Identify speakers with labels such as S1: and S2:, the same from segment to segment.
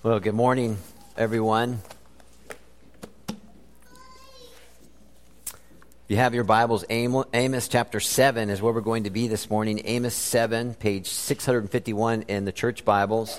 S1: Well, good morning, everyone. If you have your Bibles, Amos chapter 7 is where we're going to be this morning. Amos 7, page 651 in the church Bibles.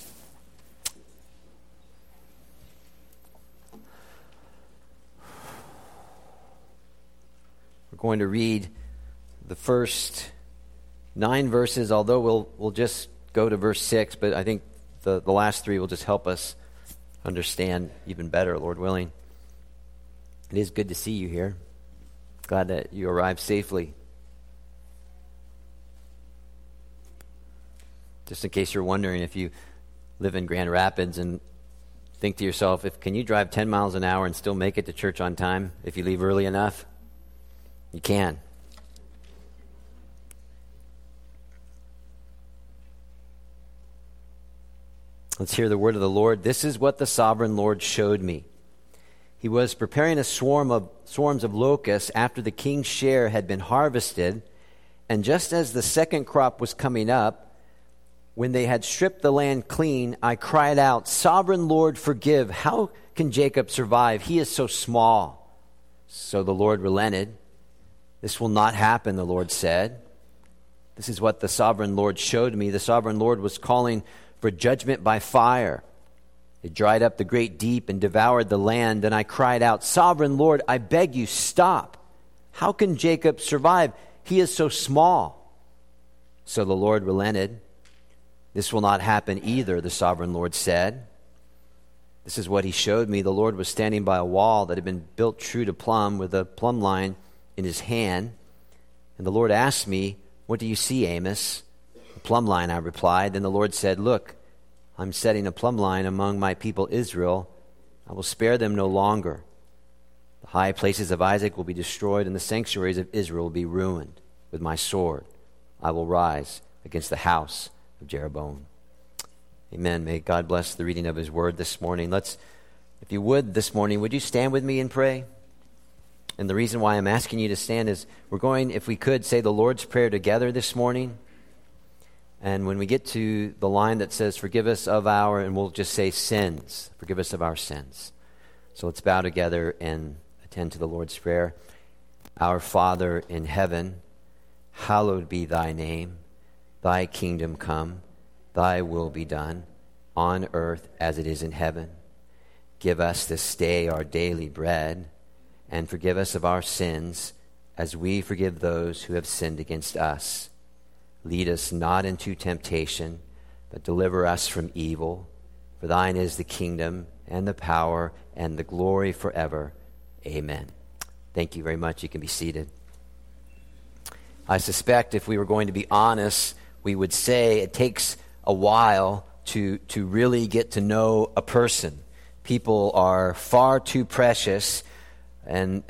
S1: We're going to read the first 9 verses, although we'll just go to verse 6, but I think the last 3 will just help us understand even better, Lord willing. It is good to see you here. Glad that you arrived safely. Just in case you're wondering, if you live in Grand Rapids and think to yourself, can you drive 10 miles an hour and still make it to church on time if you leave early enough? You can. Let's hear the word of the Lord. This is what the sovereign Lord showed me. He was preparing a swarms of locusts after the king's share had been harvested, and just as the second crop was coming up, when they had stripped the land clean, I cried out, "Sovereign Lord, forgive. How can Jacob survive? He is so small." So the Lord relented. "This will not happen," the Lord said. This is what the sovereign Lord showed me. The sovereign Lord was calling for judgment by fire. It dried up the great deep and devoured the land. And I cried out, "Sovereign Lord, I beg you, stop. How can Jacob survive? He is so small." So the Lord relented. "This will not happen either," the sovereign Lord said. This is what he showed me. The Lord was standing by a wall that had been built true to plumb with a plumb line in his hand. And the Lord asked me, "What do you see, Amos?" "A plumb line," I replied. Then the Lord said, "Look, I'm setting a plumb line among my people Israel. I will spare them no longer. The high places of Isaac will be destroyed, and the sanctuaries of Israel will be ruined. With my sword I will rise against the house of Jeroboam." Amen. May God bless the reading of his word this morning. If you would this morning, would you stand with me and pray? And the reason why I'm asking you to stand is we're going, if we could, say the Lord's Prayer together this morning. And when we get to the line that says, "Forgive us of our," and we'll just say sins, "Forgive us of our sins." So let's bow together and attend to the Lord's Prayer. Our Father in heaven, hallowed be thy name. Thy kingdom come, thy will be done, on earth as it is in heaven. Give us this day our daily bread, and forgive us of our sins as we forgive those who have sinned against us. Lead us not into temptation, but deliver us from evil. For thine is the kingdom and the power and the glory forever. Amen. Thank you very much. You can be seated. I suspect if we were going to be honest, we would say it takes a while to really get to know a person. People are far too precious and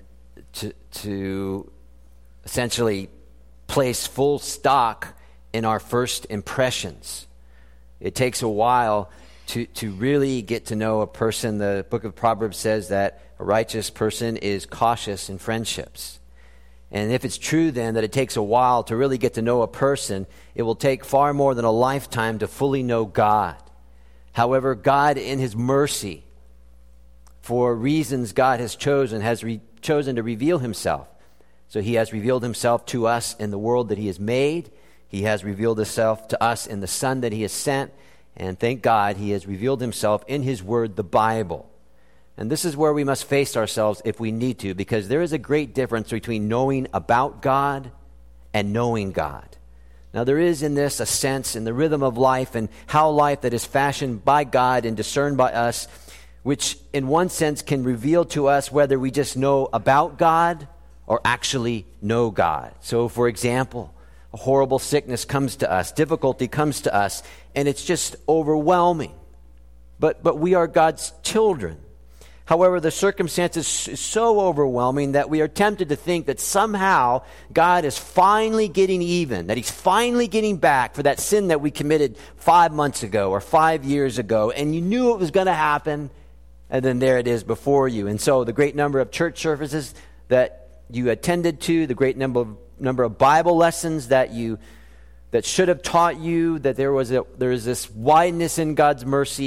S1: to essentially place full stock in our first impressions. It takes a while to really get to know a person. The book of Proverbs says that a righteous person is cautious in friendships. And if it's true then that it takes a while to really get to know a person, it will take far more than a lifetime to fully know God. However, God in his mercy, for reasons God has chosen, chosen to reveal himself. So he has revealed himself to us in the world that he has made. He has revealed himself to us in the Son that he has sent. And thank God he has revealed himself in his word, the Bible. And this is where we must face ourselves if we need to, because there is a great difference between knowing about God and knowing God. Now there is in this a sense in the rhythm of life and how life that is fashioned by God and discerned by us, which in one sense can reveal to us whether we just know about God or actually know God. So for example, a horrible sickness comes to us, difficulty comes to us, and it's just overwhelming. But we are God's children. However, the circumstances is so overwhelming that we are tempted to think that somehow God is finally getting even, that he's finally getting back for that sin that we committed 5 months ago or 5 years ago, and you knew it was going to happen, and then there it is before you. And so the great number of church services that you attended to, the great number of Bible lessons that should have taught you that there is this wideness in God's mercy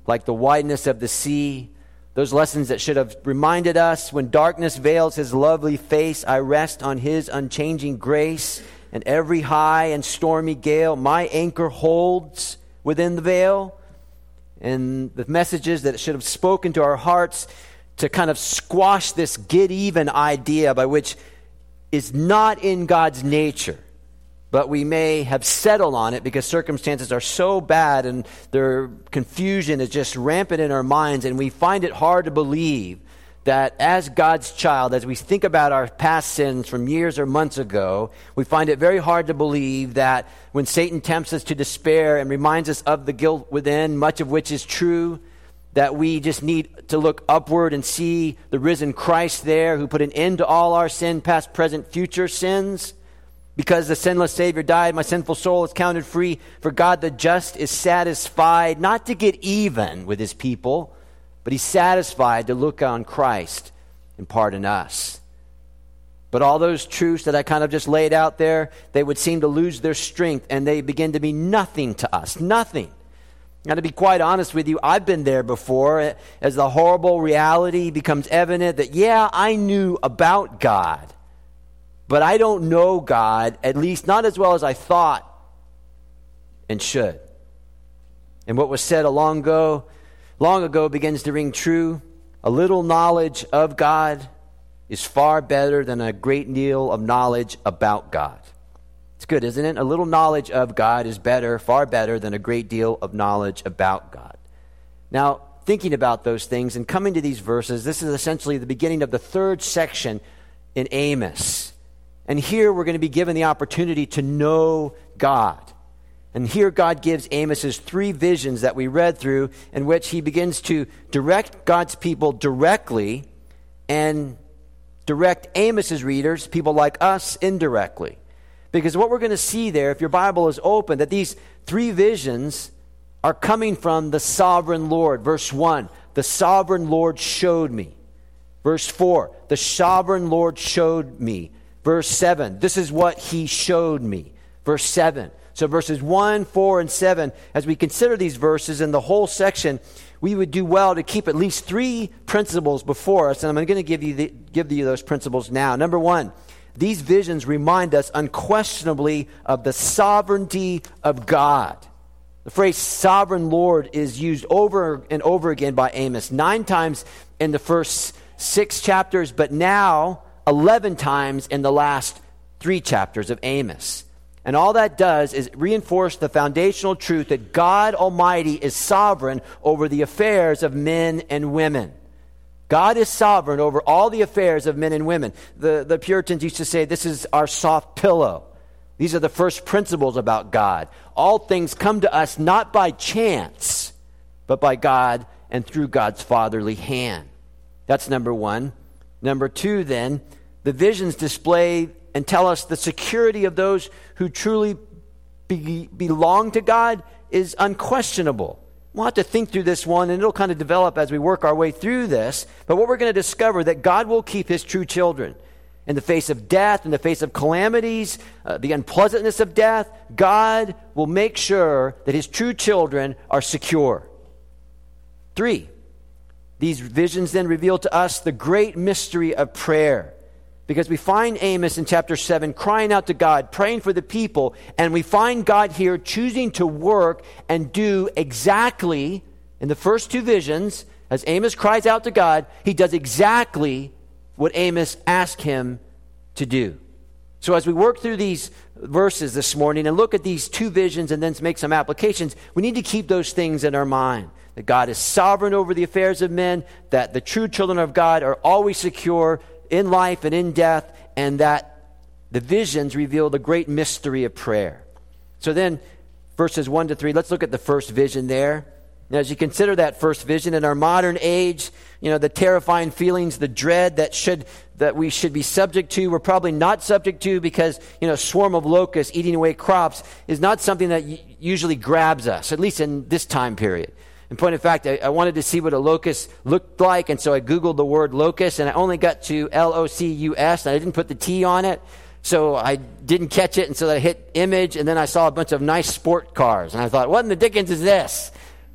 S1: like the wideness of the sea. Those lessons that should have reminded us, when darkness veils his lovely face, I rest on his unchanging grace. And every high and stormy gale, my anchor holds within the veil. And the messages that should have spoken to our hearts to kind of squash this get even idea by which is not in God's nature. But we may have settled on it because circumstances are so bad and their confusion is just rampant in our minds, and we find it hard to believe that as God's child, as we think about our past sins from years or months ago, we find it very hard to believe that when Satan tempts us to despair and reminds us of the guilt within, much of which is true, that we just need to look upward and see the risen Christ there who put an end to all our sin, past, present, future sins. Because the sinless Savior died, my sinful soul is counted free. For God the just is satisfied, not to get even with his people, but he's satisfied to look on Christ and pardon us. But all those truths that I kind of just laid out there, they would seem to lose their strength and they begin to be nothing to us. Nothing. Now, to be quite honest with you, I've been there before as the horrible reality becomes evident that, yeah, I knew about God, but I don't know God, at least not as well as I thought and should. And what was said long ago begins to ring true. A little knowledge of God is far better than a great deal of knowledge about God. It's good, isn't it? A little knowledge of God is better, far better than a great deal of knowledge about God. Now, thinking about those things and coming to these verses, this is essentially the beginning of the third section in Amos. And here we're going to be given the opportunity to know God. And here God gives Amos's three visions that we read through, in which he begins to direct God's people directly and direct Amos's readers, people like us, indirectly. Because what we're going to see there, if your Bible is open, that these three visions are coming from the sovereign Lord. Verse 1, the sovereign Lord showed me. Verse 4, the sovereign Lord showed me. Verse 7, this is what he showed me. Verse 7. So verses 1, 4, and 7, as we consider these verses in the whole section, we would do well to keep at least three principles before us. And I'm going to give you those principles now. Number one, these visions remind us unquestionably of the sovereignty of God. The phrase sovereign Lord is used over and over again by Amos, 9 times in the first 6 chapters, but now 11 times in the last 3 chapters of Amos. And all that does is reinforce the foundational truth that God Almighty is sovereign over the affairs of men and women. God is sovereign over all the affairs of men and women. The Puritans used to say, this is our soft pillow. These are the first principles about God. All things come to us not by chance, but by God and through God's fatherly hand. That's number one. Number two, then, the visions display and tell us the security of those who truly belong to God is unquestionable. We'll have to think through this one, and it'll kind of develop as we work our way through this. But what we're going to discover, that God will keep his true children. In the face of death, in the face of calamities, the unpleasantness of death, God will make sure that his true children are secure. 3, these visions then reveal to us the great mystery of prayer. Because we find Amos in chapter 7 crying out to God, praying for the people, and we find God here choosing to work and do exactly, in the first 2 visions, as Amos cries out to God, he does exactly what Amos asked him to do. So as we work through these verses this morning and look at these 2 visions and then make some applications, we need to keep those things in our mind. That God is sovereign over the affairs of men, that the true children of God are always secure in life and in death, and that the visions reveal the great mystery of prayer. So then, verses 1 to 3, let's look at the first vision there. Now, as you consider that first vision in our modern age, the terrifying feelings, the dread that we should be subject to, we're probably not subject to because, a swarm of locusts eating away crops is not something that usually grabs us, at least in this time period. In point of fact, I wanted to see what a locust looked like, and so I Googled the word locust, and I only got to L-O-C-U-S, and I didn't put the T on it, so I didn't catch it, and so I hit image, and then I saw a bunch of nice sport cars, and I thought, what in the dickens is this?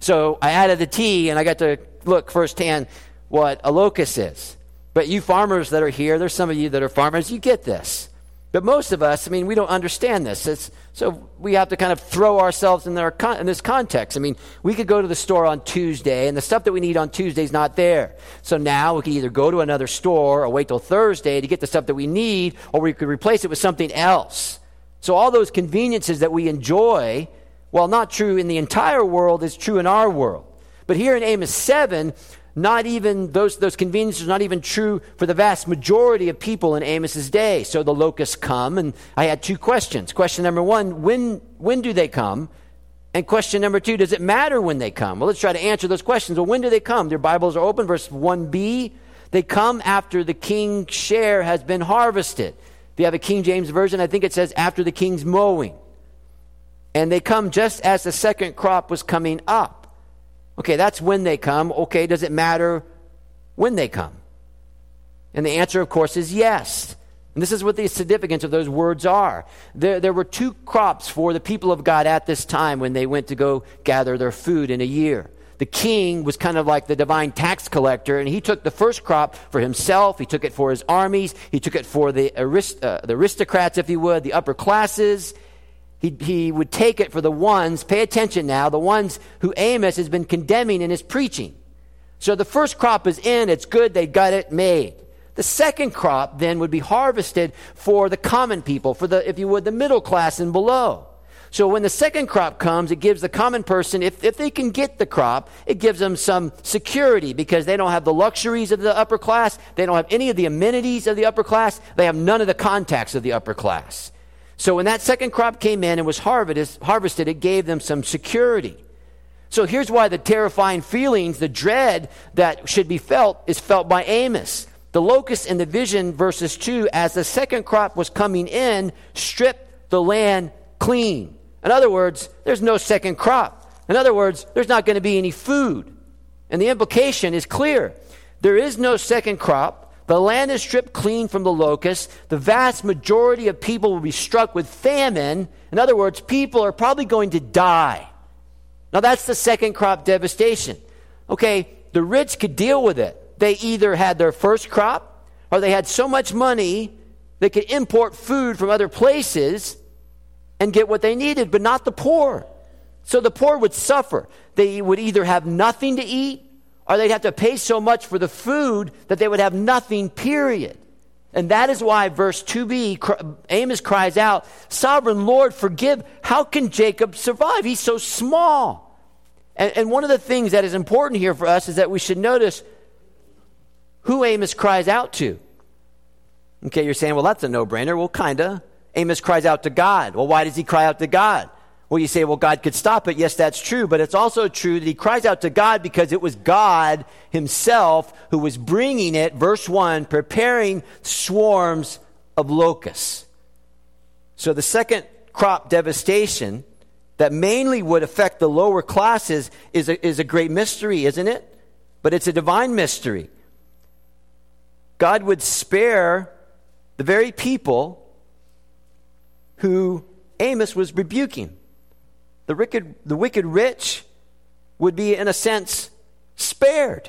S1: So I added the T, and I got to look firsthand what a locust is. But you farmers that are here, there's some of you that are farmers, you get this. But most of us, we don't understand this. So we have to kind of throw ourselves in this context. We could go to the store on Tuesday, and the stuff that we need on Tuesday is not there. So now we can either go to another store or wait till Thursday to get the stuff that we need, or we could replace it with something else. So all those conveniences that we enjoy, while not true in the entire world, is true in our world. But here in Amos 7, not even those conveniences are not even true for the vast majority of people in Amos's day. So the locusts come, and I had two questions. Question number one, when do they come? And question number two, does it matter when they come? Well, let's try to answer those questions. Well, when do they come? Their Bibles are open. Verse 1b, they come after the king's share has been harvested. If you have a King James Version, I think it says after the king's mowing. And they come just as the second crop was coming up. Okay, that's when they come. Okay, does it matter when they come? And the answer, of course, is yes. And this is what the significance of those words are. There were two crops for the people of God at this time when they went to go gather their food in a year. The king was kind of like the divine tax collector, and he took the first crop for himself. He took it for his armies. He took it for the aristocrats, if you would, the upper classes. He would take it for the ones, pay attention now, the ones who Amos has been condemning in his preaching. So the first crop is in, it's good, they got it made. The second crop then would be harvested for the common people, for the, if you would, the middle class and below. So when the second crop comes, it gives the common person, if they can get the crop, it gives them some security because they don't have the luxuries of the upper class. They don't have any of the amenities of the upper class. They have none of the contacts of the upper class. So when that second crop came in and was harvested, it gave them some security. So here's why the terrifying feelings, the dread that should be felt, is felt by Amos. The locust in the vision, verses 2, as the second crop was coming in, stripped the land clean. In other words, there's no second crop. In other words, there's not going to be any food. And the implication is clear. There is no second crop. The land is stripped clean from the locusts. The vast majority of people will be struck with famine. In other words, people are probably going to die. Now that's the second crop devastation. Okay, the rich could deal with it. They either had their first crop or they had so much money they could import food from other places and get what they needed, but not the poor. So the poor would suffer. They would either have nothing to eat or they'd have to pay so much for the food that they would have nothing, period. And that is why verse 2b, Amos cries out, "Sovereign Lord, forgive. How can Jacob survive? He's so small." And one of the things that is important here for us is that we should notice who Amos cries out to. Okay, you're saying, well, that's a no-brainer. Well, kinda. Amos cries out to God. Well, why does he cry out to God? Well, you say, well, God could stop it. Yes, that's true. But it's also true that he cries out to God because it was God himself who was bringing it, verse 1, preparing swarms of locusts. So the second crop devastation that mainly would affect the lower classes is a great mystery, isn't it? But it's a divine mystery. God would spare the very people who Amos was rebuking. The wicked rich would be, in a sense, spared.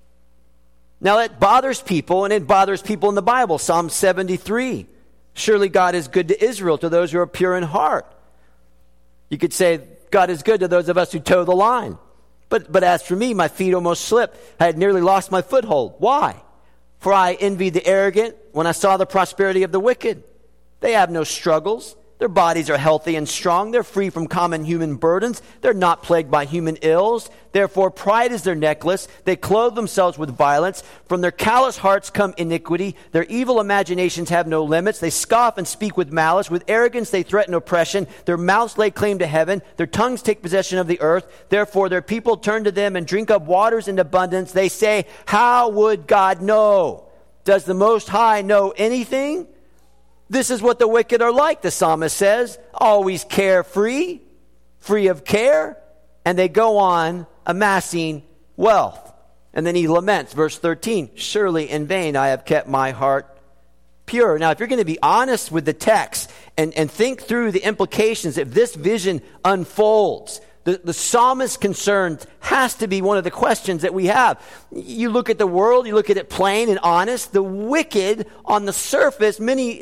S1: Now, it bothers people, and it bothers people in the Bible. Psalm 73. Surely God is good to Israel, to those who are pure in heart. You could say, God is good to those of us who toe the line. But as for me, my feet almost slipped. I had nearly lost my foothold. Why? For I envied the arrogant when I saw the prosperity of the wicked. They have no struggles. Their bodies are healthy and strong. They're free from common human burdens. They're not plagued by human ills. Therefore, pride is their necklace. They clothe themselves with violence. From their callous hearts come iniquity. Their evil imaginations have no limits. They scoff and speak with malice. With arrogance they threaten oppression. Their mouths lay claim to heaven. Their tongues take possession of the earth. Therefore, their people turn to them and drink up waters in abundance. They say, how would God know? Does the Most High know anything? This is what the wicked are like, the psalmist says, always carefree, free of care, and they go on amassing wealth. And then he laments, verse 13, surely in vain I have kept my heart pure. Now, if you're going to be honest with the text and think through the implications, if this vision unfolds, the psalmist's concern has to be one of the questions that we have. You look at the world, you look at it plain and honest. The wicked on the surface,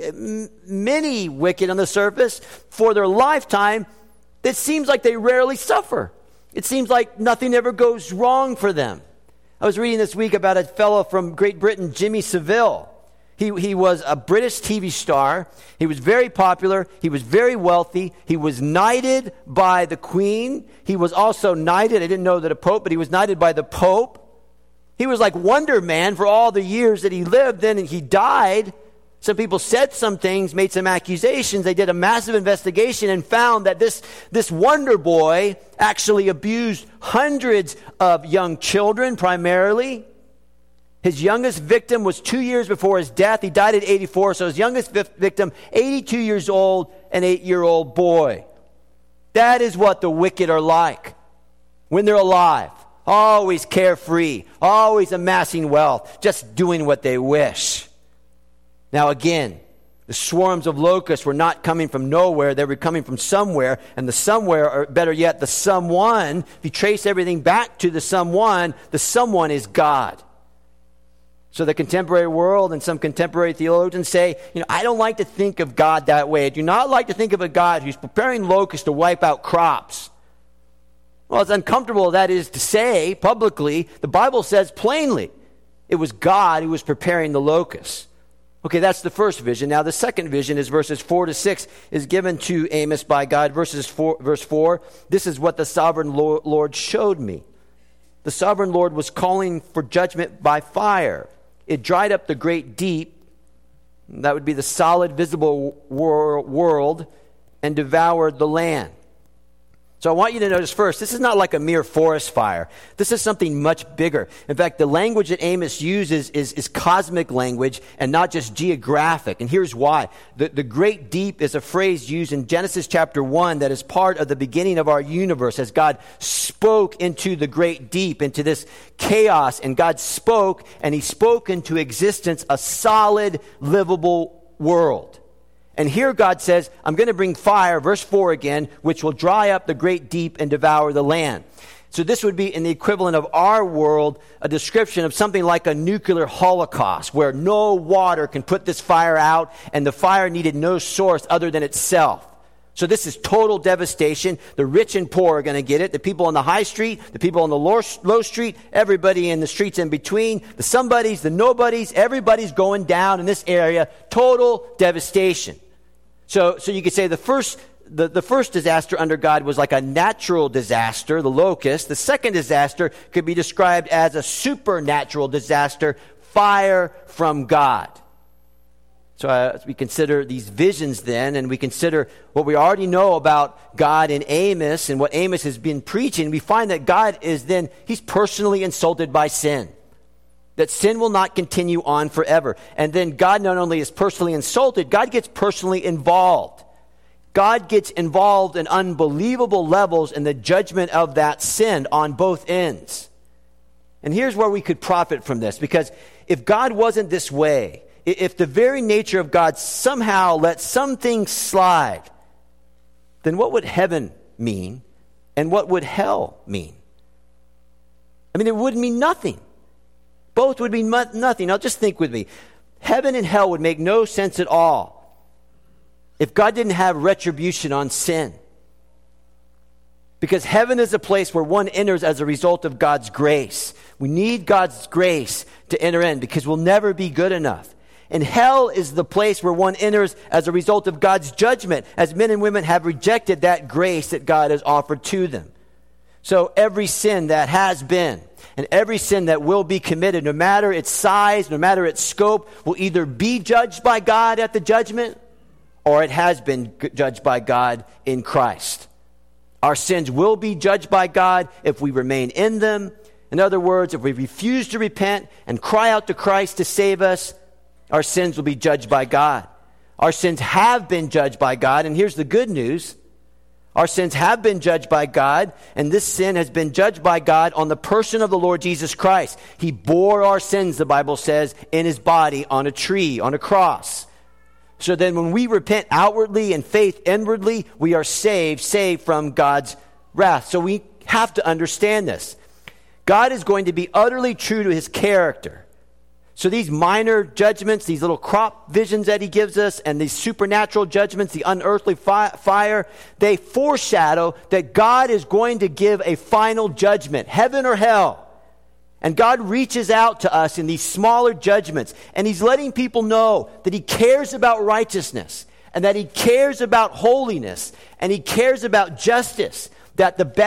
S1: many wicked on the surface, for their lifetime, it seems like they rarely suffer. It seems like nothing ever goes wrong for them. I was reading this week about a fellow from Great Britain, Jimmy Savile. He was a British TV star. He was very popular. He was very wealthy. He was knighted by the Queen. He was also knighted, I didn't know that a pope, but he was knighted by the Pope. He was like Wonder Man for all the years that he lived. Then he died. Some people said some things, made some accusations. They did a massive investigation and found that this Wonder Boy actually abused hundreds of young children primarily. His youngest victim was 2 years before his death. He died at 84, so his youngest victim, 82 years old, an 8-year-old boy. That is what the wicked are like when they're alive. Always carefree, always amassing wealth, just doing what they wish. Now again, the swarms of locusts were not coming from nowhere. They were coming from somewhere. And the somewhere, or better yet, the someone, if you trace everything back to the someone is God. So the contemporary world and some contemporary theologians say, I don't like to think of God that way. I do not like to think of a God who's preparing locusts to wipe out crops. Well, as uncomfortable as that is to say publicly, the Bible says plainly it was God who was preparing the locusts. Okay, that's the first vision. Now the second vision is verses 4-6 is given to Amos by God. Verse 4, this is what the sovereign Lord showed me. The sovereign Lord was calling for judgment by fire. It dried up the great deep, that would be the solid, visible world, and devoured the land. So I want you to notice first, this is not like a mere forest fire. This is something much bigger. In fact, the language that Amos uses is cosmic language and not just geographic. And here's why. The great deep is a phrase used in Genesis chapter 1 that is part of the beginning of our universe as God spoke into the great deep, into this chaos. And God spoke, and he spoke into existence a solid, livable world. And here God says, I'm going to bring fire, verse 4 again, which will dry up the great deep and devour the land. So this would be in the equivalent of our world, a description of something like a nuclear holocaust, where no water can put this fire out, and the fire needed no source other than itself. So this is total devastation. The rich and poor are going to get it. The people on the high street, the people on the low street, everybody in the streets in between, the somebodies, the nobodies, everybody's going down in this area. Total devastation. So you could say the first disaster under God was like a natural disaster, the locust. The second disaster could be described as a supernatural disaster, fire from God. So as we consider these visions then, and we consider what we already know about God in Amos and what Amos has been preaching, we find that God he's personally insulted by sin. That sin will not continue on forever. And then God not only is personally insulted, God gets personally involved. God gets involved in unbelievable levels in the judgment of that sin on both ends. And here's where we could profit from this. Because if God wasn't this way, if the very nature of God somehow let some things slide, then what would heaven mean? And what would hell mean? I mean, it would mean nothing. Both would mean nothing. Now just think with me. Heaven and hell would make no sense at all if God didn't have retribution on sin. Because heaven is a place where one enters as a result of God's grace. We need God's grace to enter in because we'll never be good enough. And hell is the place where one enters as a result of God's judgment, as men and women have rejected that grace that God has offered to them. So every sin that has been, and every sin that will be committed, no matter its size, no matter its scope, will either be judged by God at the judgment, or it has been judged by God in Christ. Our sins will be judged by God if we remain in them. In other words, if we refuse to repent and cry out to Christ to save us, our sins will be judged by God. Our sins have been judged by God, and here's the good news. Our sins have been judged by God, and this sin has been judged by God on the person of the Lord Jesus Christ. He bore our sins, the Bible says, in his body on a tree, on a cross. So then when we repent outwardly and faith inwardly, we are saved from God's wrath. So we have to understand this. God is going to be utterly true to his character. So these minor judgments, these little crop visions that he gives us, and these supernatural judgments, the unearthly fire, they foreshadow that God is going to give a final judgment, heaven or hell. And God reaches out to us in these smaller judgments, and he's letting people know that he cares about righteousness, and that he cares about holiness, and he cares about justice, that the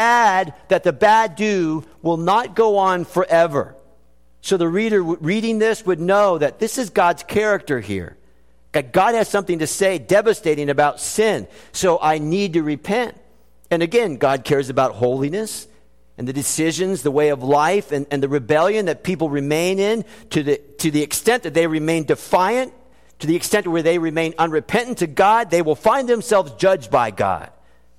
S1: bad do will not go on forever. So the reader reading this would know that this is God's character here. That God has something to say devastating about sin. So I need to repent. And again, God cares about holiness and the decisions, the way of life, and the rebellion that people remain in, to the extent that they remain defiant, to the extent where they remain unrepentant to God, they will find themselves judged by God.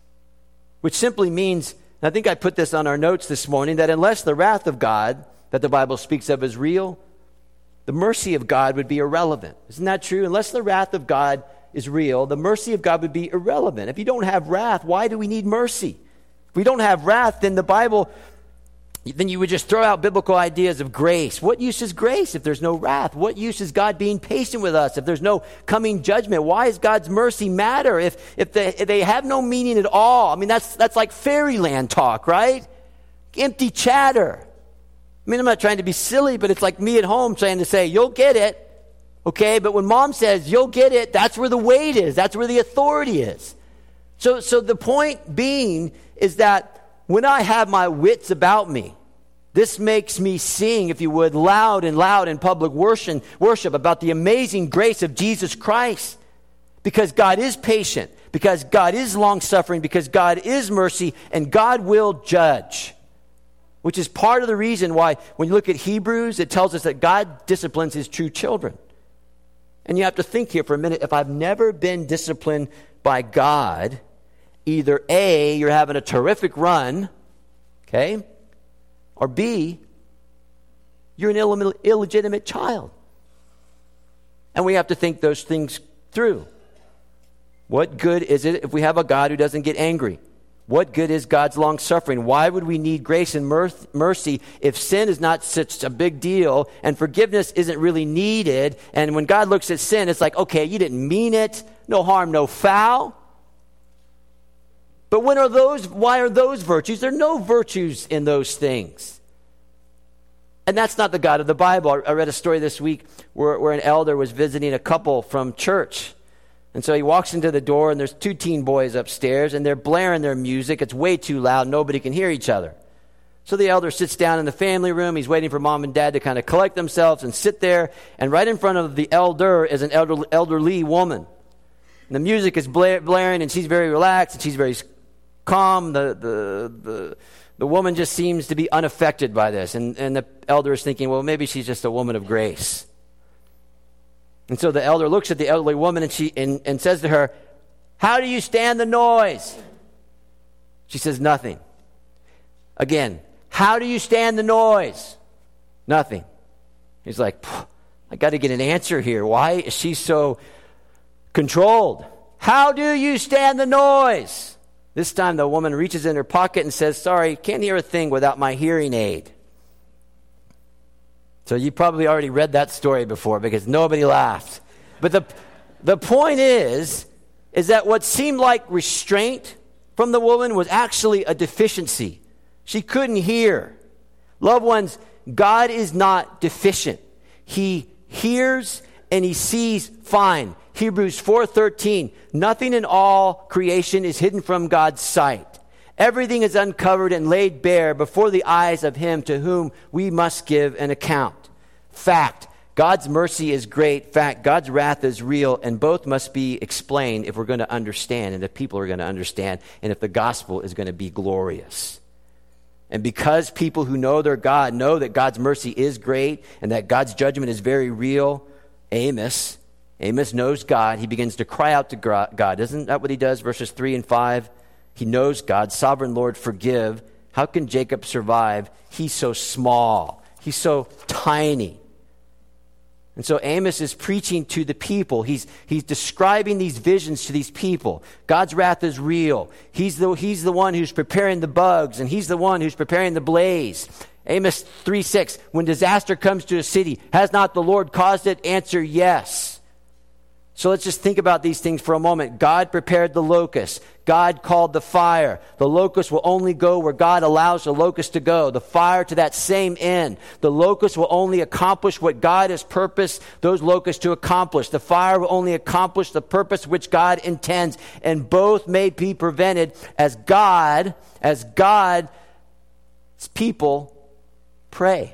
S1: Which simply means, and I think I put this on our notes this morning, that unless the wrath of God that the Bible speaks of is real, the mercy of God would be irrelevant. Isn't that true? Unless the wrath of God is real, the mercy of God would be irrelevant. If you don't have wrath, why do we need mercy? If we don't have wrath, then then you would just throw out biblical ideas of grace. What use is grace if there's no wrath? What use is God being patient with us if there's no coming judgment? Why does God's mercy matter if they have no meaning at all? I mean, that's like fairyland talk, right? Empty chatter. I mean, I'm not trying to be silly, but it's like me at home trying to say, you'll get it, okay? But when mom says, you'll get it, that's where the weight is. That's where the authority is. So the point being is that when I have my wits about me, this makes me sing, if you would, loud in public worship about the amazing grace of Jesus Christ. Because God is patient, because God is long-suffering, because God is mercy, and God will judge. Which is part of the reason why, when you look at Hebrews, it tells us that God disciplines his true children. And you have to think here for a minute, if I've never been disciplined by God, either A, you're having a terrific run, okay? Or B, you're an illegitimate child. And we have to think those things through. What good is it if we have a God who doesn't get angry? What good is God's long-suffering? Why would we need grace and mercy if sin is not such a big deal and forgiveness isn't really needed? And when God looks at sin, it's like, okay, you didn't mean it. No harm, no foul. But why are those virtues? There are no virtues in those things. And that's not the God of the Bible. I read a story this week where an elder was visiting a couple from church. And so he walks into the door, and there's 2 teen boys upstairs, and they're blaring their music. It's way too loud. Nobody can hear each other. So the elder sits down in the family room. He's waiting for mom and dad to kind of collect themselves and sit there. And right in front of the elder is an elderly woman. And the music is blaring, and she's very relaxed, and she's very calm. The woman just seems to be unaffected by this. And the elder is thinking, well, maybe she's just a woman of grace. And so the elder looks at the elderly woman and says to her, how do you stand the noise? She says, nothing. Again, how do you stand the noise? Nothing. He's like, I got to get an answer here. Why is she so controlled? How do you stand the noise? This time the woman reaches in her pocket and says, sorry, can't hear a thing without my hearing aid. So you probably already read that story before because nobody laughed. But the point is that what seemed like restraint from the woman was actually a deficiency. She couldn't hear. Loved ones, God is not deficient. He hears and he sees fine. Hebrews 4:13, nothing in all creation is hidden from God's sight. Everything is uncovered and laid bare before the eyes of him to whom we must give an account. Fact, God's mercy is great. Fact, God's wrath is real, and both must be explained if we're going to understand, and if people are going to understand, and if the gospel is going to be glorious. And because people who know their God know that God's mercy is great and that God's judgment is very real, Amos knows God. He begins to cry out to God. Isn't that what he does? Verses 3 and 5. He knows God. Sovereign Lord, forgive. How can Jacob survive? He's so small. He's so tiny. And so Amos is preaching to the people. He's describing these visions to these people. God's wrath is real. He's the one who's preparing the bugs, and he's the one who's preparing the blaze. Amos 3:6, when disaster comes to a city, has not the Lord caused it? Answer, yes. So let's just think about these things for a moment. God prepared the locust. God called the fire. The locust will only go where God allows the locust to go. The fire to that same end. The locust will only accomplish what God has purposed those locusts to accomplish. The fire will only accomplish the purpose which God intends. And both may be prevented as God's people pray.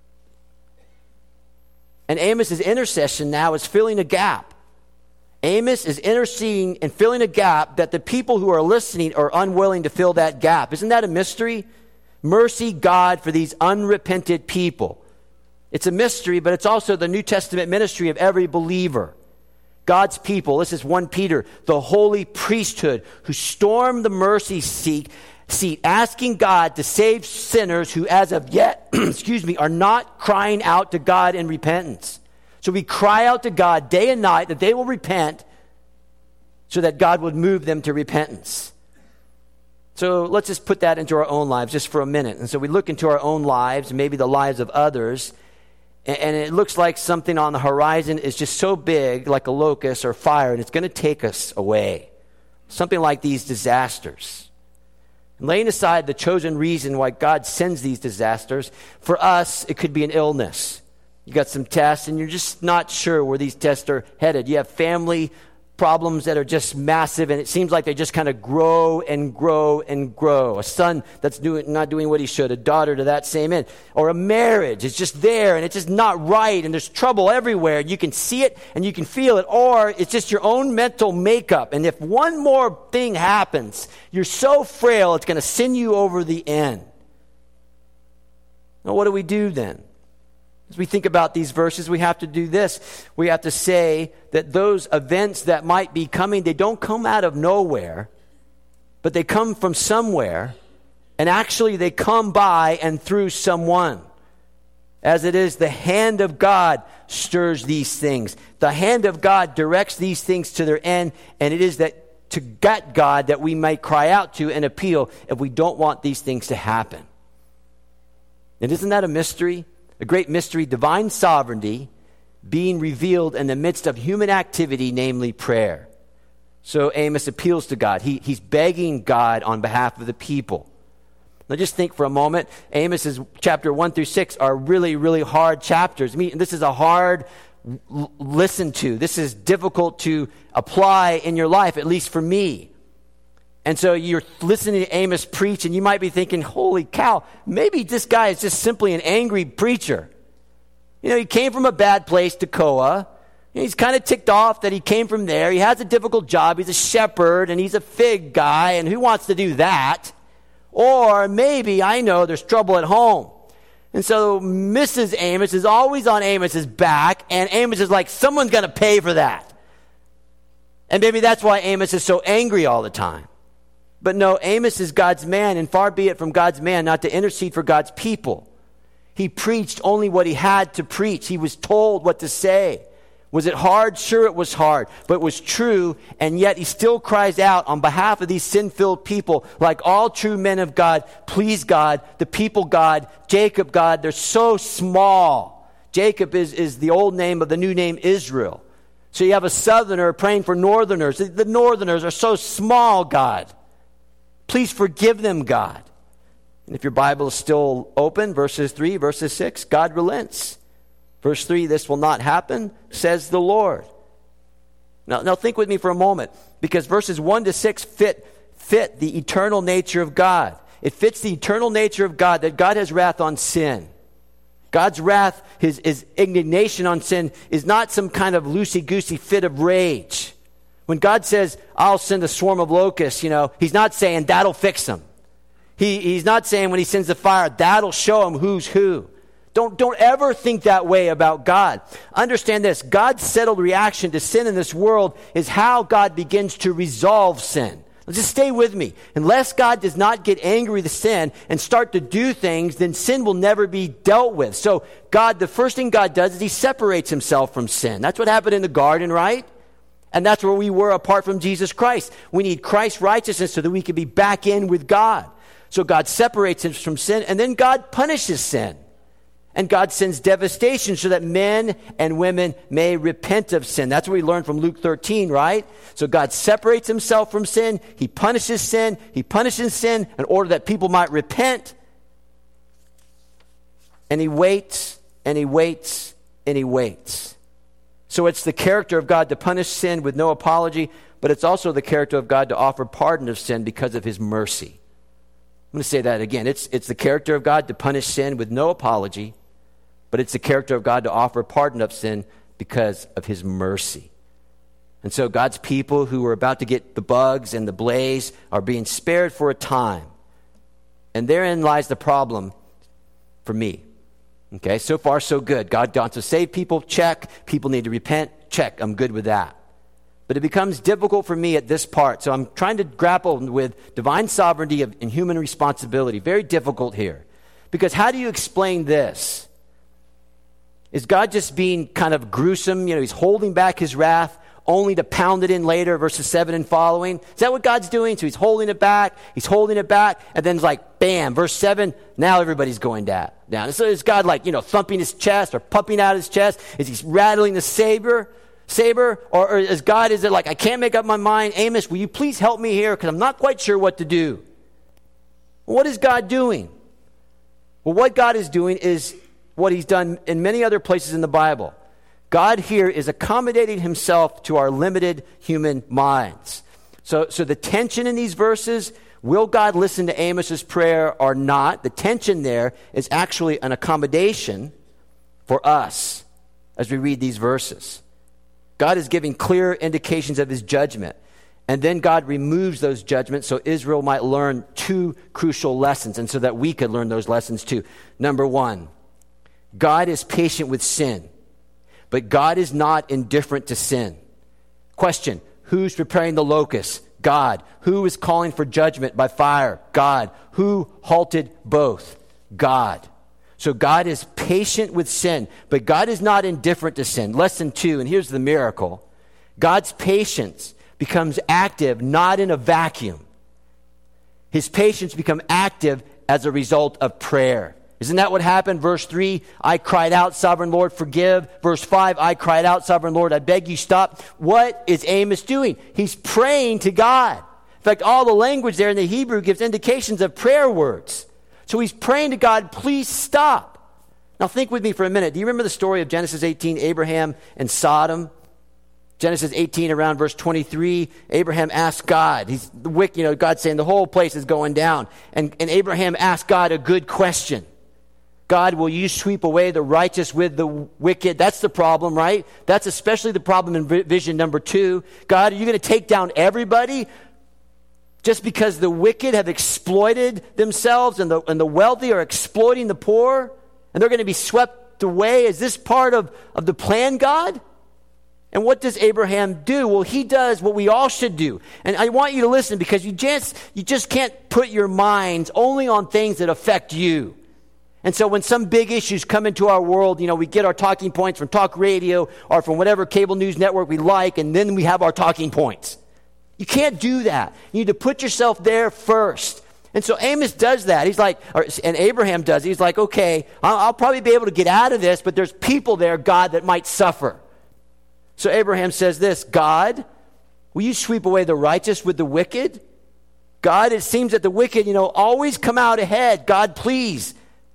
S1: And Amos's intercession now is filling a gap. Amos is interceding and filling a gap that the people who are listening are unwilling to fill that gap. Isn't that a mystery? Mercy, God, for these unrepentant people. It's a mystery, but it's also the New Testament ministry of every believer. God's people, this is 1 Peter, the holy priesthood who stormed the mercy seat, asking God to save sinners who as of yet, are not crying out to God in repentance. So we cry out to God day and night that they will repent so that God would move them to repentance. So let's just put that into our own lives just for a minute. And so we look into our own lives, maybe the lives of others, and it looks like something on the horizon is just so big, like a locust or fire, and it's going to take us away. Something like these disasters. And laying aside the chosen reason why God sends these disasters, for us, it could be an illness. You got some tests, and you're just not sure where these tests are headed. You have family problems that are just massive, and it seems like they just kind of grow and grow and grow. A son that's not doing what he should, a daughter to that same end, or a marriage is just there, and it's just not right, and there's trouble everywhere. You can see it, and you can feel it, or it's just your own mental makeup. And if one more thing happens, you're so frail, it's going to send you over the end. Now, what do we do then? As we think about these verses, we have to do this. We have to say that those events that might be coming, they don't come out of nowhere, but they come from somewhere, and actually they come by and through someone. As it is, the hand of God stirs these things. The hand of God directs these things to their end, and it is that to God that we might cry out to and appeal if we don't want these things to happen. And isn't that a mystery? A great mystery, divine sovereignty being revealed in the midst of human activity, namely prayer. So Amos appeals to God. He's begging God on behalf of the people. Now just think for a moment. Amos's chapter 1 through 6 are really, really hard chapters. I mean, this is a hard listen to. This is difficult to apply in your life, at least for me. And so you're listening to Amos preach, and you might be thinking, holy cow, maybe this guy is just simply an angry preacher. You know, he came from a bad place, Tekoa. He's kind of ticked off that he came from there. He has a difficult job. He's a shepherd, and he's a fig guy, and who wants to do that? Or maybe, I know, there's trouble at home. And so Mrs. Amos is always on Amos's back, and Amos is like, someone's going to pay for that. And maybe that's why Amos is so angry all the time. But no, Amos is God's man, and far be it from God's man not to intercede for God's people. He preached only what he had to preach. He was told what to say. Was it hard? Sure, it was hard, but it was true, and yet he still cries out on behalf of these sin-filled people, like all true men of God, please God, the people God, Jacob God, they're so small. Jacob is the old name of the new name Israel. So you have a southerner praying for northerners. The northerners are so small, God. Please forgive them, God. And if your Bible is still open, verses 3, verses 6, God relents. Verse 3, this will not happen, says the Lord. Now think with me for a moment, because verses 1 to 6 fit the eternal nature of God. It fits the eternal nature of God, that God has wrath on sin. God's wrath, his indignation on sin, is not some kind of loosey-goosey fit of rage. When God says, I'll send a swarm of locusts, he's not saying that'll fix them. He's not saying when he sends the fire, that'll show him who's who. Don't ever think that way about God. Understand this, God's settled reaction to sin in this world is how God begins to resolve sin. Just stay with me. Unless God does not get angry with sin and start to do things, then sin will never be dealt with. So the first thing God does is he separates himself from sin. That's what happened in the garden, right? And that's where we were apart from Jesus Christ. We need Christ's righteousness so that we can be back in with God. So God separates us from sin, and then God punishes sin. And God sends devastation so that men and women may repent of sin. That's what we learned from Luke 13, right? So God separates himself from sin. He punishes sin. He punishes sin in order that people might repent. And he waits, and he waits, and he waits. So it's the character of God to punish sin with no apology, but it's also the character of God to offer pardon of sin because of his mercy. I'm going to say that again. It's the character of God to punish sin with no apology, but it's the character of God to offer pardon of sin because of his mercy. And so God's people who are about to get the bugs and the blaze are being spared for a time. And therein lies the problem for me. Okay, so far so good. God wants to save people, check. People need to repent, check. I'm good with that. But it becomes difficult for me at this part. So I'm trying to grapple with divine sovereignty and human responsibility. Very difficult here. Because how do you explain this? Is God just being kind of gruesome? He's holding back his wrath only to pound it in later, verses 7 and following. Is that what God's doing? So he's holding it back, and then it's like, bam, verse 7, now everybody's going down. So is God thumping his chest or pumping out his chest? Is he rattling the saber? Or is it like, I can't make up my mind? Amos, will you please help me here? Because I'm not quite sure what to do. What is God doing? Well, what God is doing is what he's done in many other places in the Bible. God here is accommodating himself to our limited human minds. So the tension in these verses, will God listen to Amos's prayer or not? The tension there is actually an accommodation for us as we read these verses. God is giving clear indications of his judgment. And then God removes those judgments so Israel might learn two crucial lessons, and so that we could learn those lessons too. Number one, God is patient with sin, but God is not indifferent to sin. Question, who's preparing the locusts? God. Who is calling for judgment by fire? God. Who halted both? God. So God is patient with sin, but God is not indifferent to sin. Lesson 2, and here's the miracle. God's patience becomes active, not in a vacuum. His patience becomes active as a result of prayer. Isn't that what happened? Verse 3, I cried out, Sovereign Lord, forgive. Verse 5, I cried out, Sovereign Lord, I beg you, stop. What is Amos doing? He's praying to God. In fact, all the language there in the Hebrew gives indications of prayer words. So he's praying to God, please stop. Now think with me for a minute. Do you remember the story of Genesis 18, Abraham and Sodom? Genesis 18 around verse 23, Abraham asked God, God's saying the whole place is going down. And Abraham asked God a good question. God, will you sweep away the righteous with the wicked? That's the problem, right? That's especially the problem in vision number 2. God, are you going to take down everybody just because the wicked have exploited themselves and the wealthy are exploiting the poor and they're going to be swept away? Is this part of the plan, God? And what does Abraham do? Well, he does what we all should do. And I want you to listen because you just can't put your minds only on things that affect you. And so when some big issues come into our world, we get our talking points from talk radio or from whatever cable news network we like, and then we have our talking points. You can't do that. You need to put yourself there first. And so Amos does that. And Abraham does. He's like, okay, I'll probably be able to get out of this, but there's people there, God, that might suffer. So Abraham says this, God, will you sweep away the righteous with the wicked? God, it seems that the wicked, always come out ahead. God, please.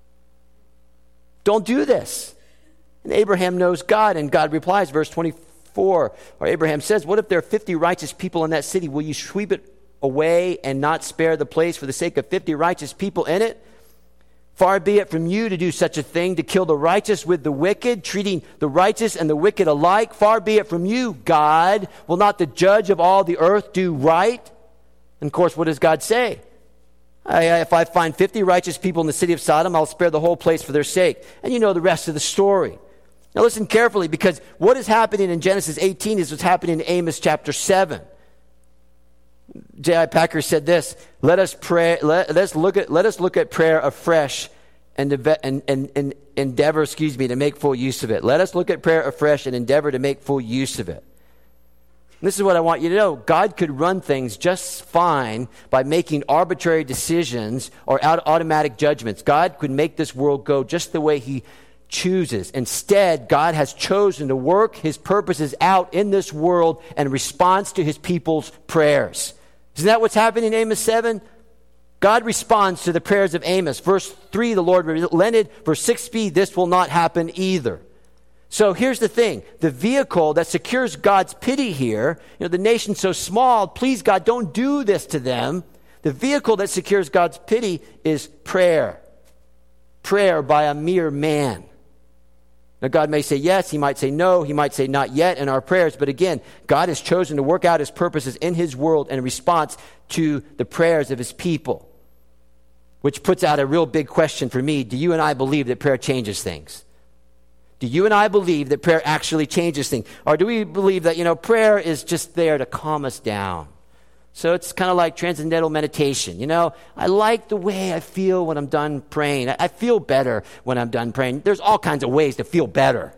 S1: Don't do this. And Abraham knows God, and God replies, verse 24, or Abraham says, what if there are 50 righteous people in that city? Will you sweep it away and not spare the place for the sake of 50 righteous people in it? Far be it from you to do such a thing, to kill the righteous with the wicked, treating the righteous and the wicked alike. Far be it from you, God. Will not the judge of all the earth do right? And of course, what does God say? If I find 50 righteous people in the city of Sodom, I'll spare the whole place for their sake. And you know the rest of the story. Now listen carefully, because what is happening in Genesis 18 is what's happening in Amos chapter 7. J.I. Packer said this: let us look at prayer afresh and endeavor, to make full use of it. Let us look at prayer afresh and endeavor to make full use of it. And this is what I want you to know. God could run things just fine by making arbitrary decisions or automatic judgments. God could make this world go just the way he chooses. Instead, God has chosen to work his purposes out in this world in response to his people's prayers. Isn't that what's happening in Amos 7? God responds to the prayers of Amos. Verse 3, the Lord relented. Verse 6b, this will not happen either. So here's the thing. The vehicle that secures God's pity here, the nation's so small, please God, don't do this to them. The vehicle that secures God's pity is prayer. Prayer by a mere man. Now, God may say yes, he might say no, he might say not yet in our prayers, but again, God has chosen to work out his purposes in his world in response to the prayers of his people, which puts out a real big question for me. Do you and I believe that prayer changes things? Do you and I believe that prayer actually changes things? Or do we believe that, prayer is just there to calm us down? So it's kind of like transcendental meditation. I like the way I feel when I'm done praying. I feel better when I'm done praying. There's all kinds of ways to feel better.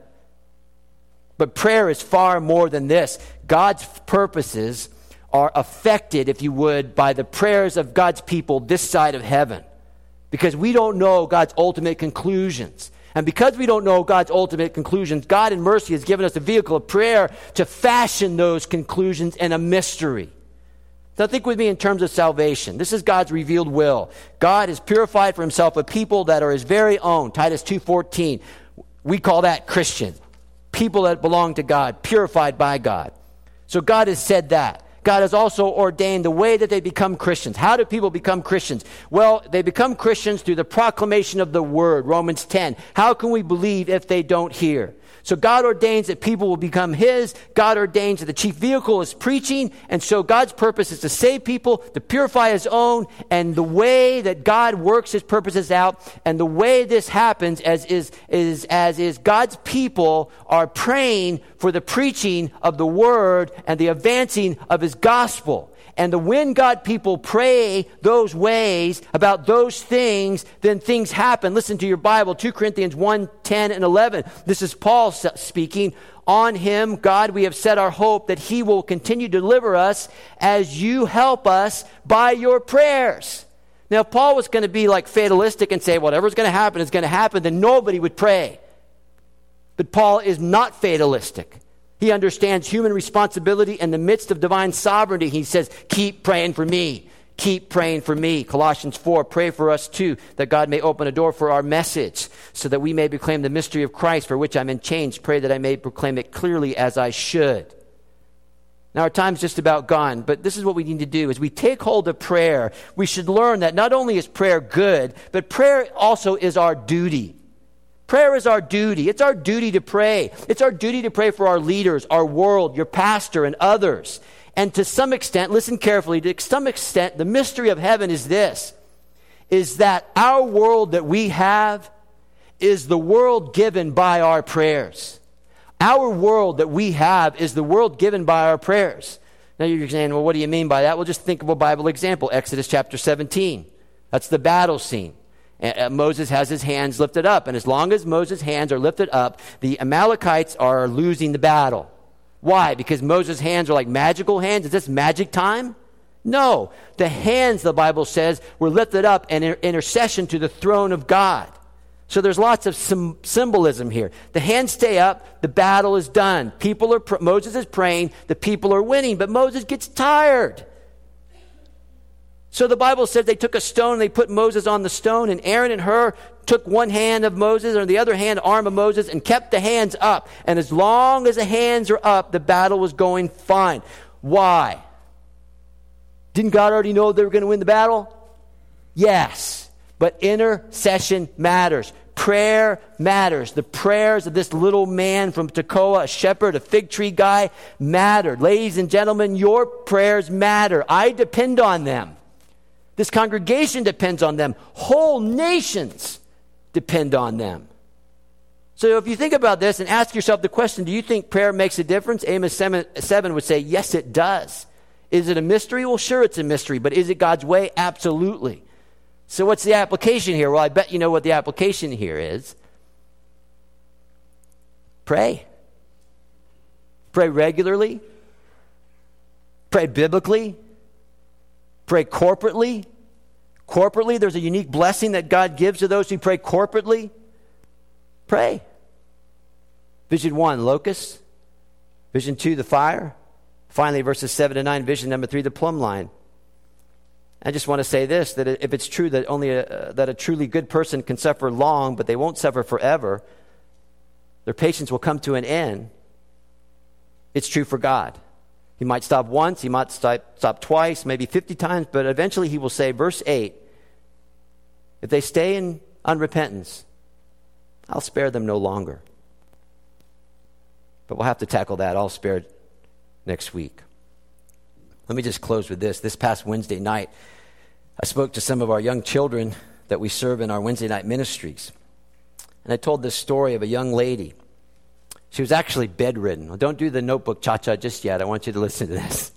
S1: But prayer is far more than this. God's purposes are affected, if you would, by the prayers of God's people this side of heaven. Because we don't know God's ultimate conclusions. And because we don't know God's ultimate conclusions, God in mercy has given us a vehicle of prayer to fashion those conclusions in a mystery. Now think with me in terms of salvation. This is God's revealed will. God has purified for himself a people that are his very own. Titus 2:14. We call that Christian. People that belong to God, purified by God. So God has said that. God has also ordained the way that they become Christians. How do people become Christians? Well, they become Christians through the proclamation of the word, Romans 10. How can we believe if they don't hear? So God ordains that people will become his. God ordains that the chief vehicle is preaching. And so God's purpose is to save people, to purify his own. And the way that God works his purposes out, and the way this happens as is God's people are praying for the preaching of the word and the advancing of his gospel. And when God people pray those ways about those things, then things happen. Listen to your Bible, 2 Corinthians 1, 10 and 11. This is Paul speaking. On him, God, we have set our hope that he will continue to deliver us as you help us by your prayers. Now, if Paul was going to be like fatalistic and say, whatever's going to happen is going to happen, then nobody would pray. But Paul is not fatalistic. He understands human responsibility in the midst of divine sovereignty. He says, keep praying for me. Keep praying for me. Colossians 4, pray for us too, that God may open a door for our message, so that we may proclaim the mystery of Christ, for which I'm in chains. Pray that I may proclaim it clearly as I should. Now, our time's just about gone, but this is what we need to do. As we take hold of prayer, we should learn that not only is prayer good, but prayer also is our duty. Prayer is our duty. It's our duty to pray. It's our duty to pray for our leaders, our world, your pastor, and others. And to some extent, listen carefully, to some extent, the mystery of heaven is this, is that our world that we have is the world given by our prayers. Our world that we have is the world given by our prayers. Now you're saying, well, what do you mean by that? Well, just think of a Bible example, Exodus chapter 17. That's the battle scene. Moses has his hands lifted up, and as long as Moses' hands are lifted up, the Amalekites are losing the battle. Why? Because Moses' hands are like magical hands. Is this magic time? No. The hands, the Bible says, were lifted up in intercession to the throne of God. So there's lots of symbolism here. The hands stay up, the battle is done. Moses is praying, the people are winning, but Moses gets tired. So the Bible says they took a stone, they put Moses on the stone, and Aaron and Hur took one hand of Moses, or the other hand, arm of Moses, and kept the hands up. And as long as the hands are up, the battle was going fine. Why? Didn't God already know they were going to win the battle? Yes. But intercession matters. Prayer matters. The prayers of this little man from Tekoa, a shepherd, a fig tree guy, mattered. Ladies and gentlemen, your prayers matter. I depend on them. This congregation depends on them. Whole nations depend on them. So if you think about this and ask yourself the question, do you think prayer makes a difference? Amos 7 would say, yes, it does. Is it a mystery? Well, sure, it's a mystery, but is it God's way? Absolutely. So what's the application here? Well, I bet you know what the application here is. Pray. Pray regularly. Pray biblically. Pray corporately. Corporately, there's a unique blessing that God gives to those who pray corporately. Pray. Vision 1, locusts. Vision 2, the fire. Finally, verses 7 to 9, vision number 3, the plumb line. I just want to say this, that if it's true that that a truly good person can suffer long, but they won't suffer forever, their patience will come to an end. It's true for God. He might stop once, he might stop twice, maybe 50 times, but eventually he will say, verse 8, if they stay in unrepentance, I'll spare them no longer. But we'll have to tackle that. I'll spare it next week. Let me just close with this. This past Wednesday night, I spoke to some of our young children that we serve in our Wednesday night ministries. And I told this story of a young lady. She was actually bedridden. Well, don't do the notebook cha-cha just yet. I want you to listen to this.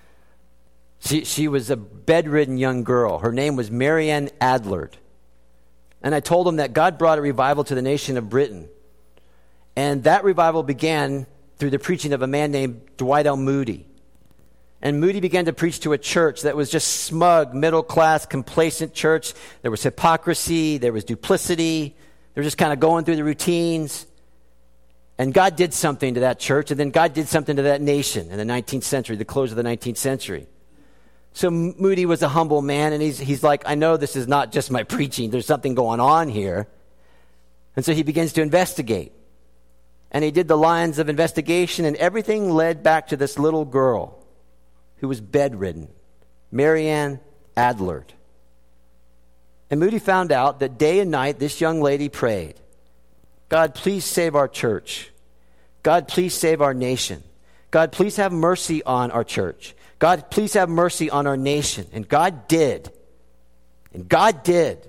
S1: She was a bedridden young girl. Her name was Marianne Adlard. And I told them that God brought a revival to the nation of Britain. And that revival began through the preaching of a man named Dwight L. Moody. And Moody began to preach to a church that was just smug, middle-class, complacent church. There was hypocrisy. There was duplicity. They were just kind of going through the routines. And God did something to that church, and then God did something to that nation in the 19th century, the close of the 19th century. So Moody was a humble man, and he's like, I know this is not just my preaching. There's something going on here. And so he begins to investigate. And he did the lines of investigation, and everything led back to this little girl who was bedridden, Marianne Adlard. And Moody found out that day and night this young lady prayed, God, please save our church. God, please save our nation. God, please have mercy on our church. God, please have mercy on our nation. And God did. And God did.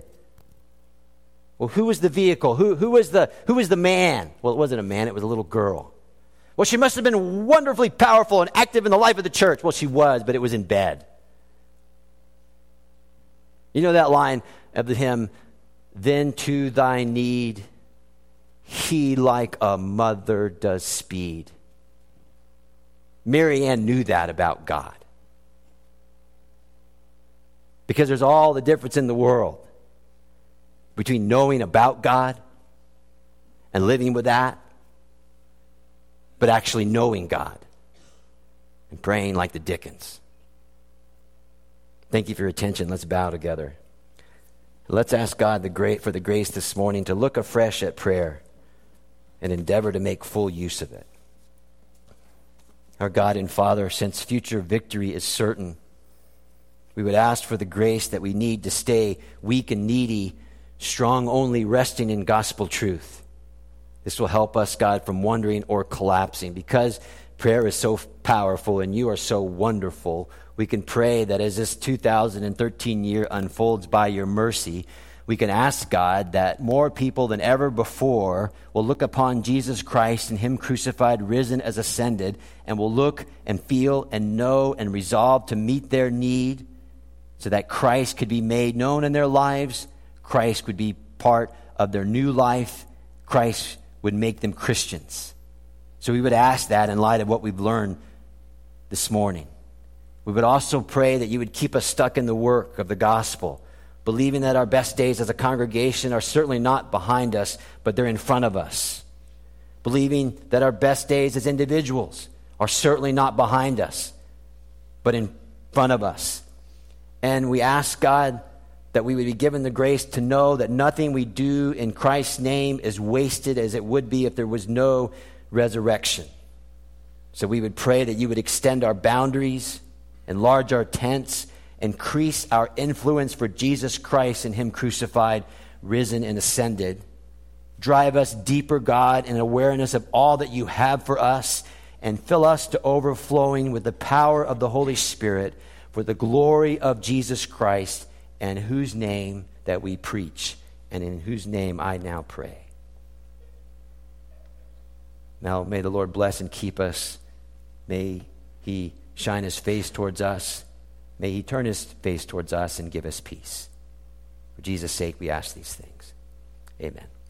S1: Well, who was the vehicle? Who was the man? Well, it wasn't a man, it was a little girl. Well, she must have been wonderfully powerful and active in the life of the church. Well, she was, but it was in bed. You know that line of the hymn, then to thy need he like a mother does speed. Marianne knew that about God. Because there's all the difference in the world between knowing about God and living with that, but actually knowing God and praying like the Dickens. Thank you for your attention. Let's bow together. Let's ask God for the grace this morning to look afresh at prayer and endeavor to make full use of it. Our God and Father, since future victory is certain, we would ask for the grace that we need to stay weak and needy, strong only resting in gospel truth. This will help us, God, from wandering or collapsing. Because prayer is so powerful and you are so wonderful, we can pray that as this 2013 year unfolds by your mercy, we can ask God that more people than ever before will look upon Jesus Christ and him crucified, risen as ascended, and will look and feel and know and resolve to meet their need so that Christ could be made known in their lives. Christ would be part of their new life. Christ would make them Christians. So we would ask that in light of what we've learned this morning. We would also pray that you would keep us stuck in the work of the gospel, believing that our best days as a congregation are certainly not behind us, but they're in front of us. Believing that our best days as individuals are certainly not behind us, but in front of us. And we ask God that we would be given the grace to know that nothing we do in Christ's name is wasted as it would be if there was no resurrection. So we would pray that you would extend our boundaries, enlarge our tents, increase our influence for Jesus Christ and him crucified, risen, and ascended. Drive us deeper, God, in awareness of all that you have for us, and fill us to overflowing with the power of the Holy Spirit for the glory of Jesus Christ, and whose name that we preach, and in whose name I now pray. Now may the Lord bless and keep us. May he shine his face towards us. May he turn his face towards us and give us peace. For Jesus' sake, we ask these things. Amen.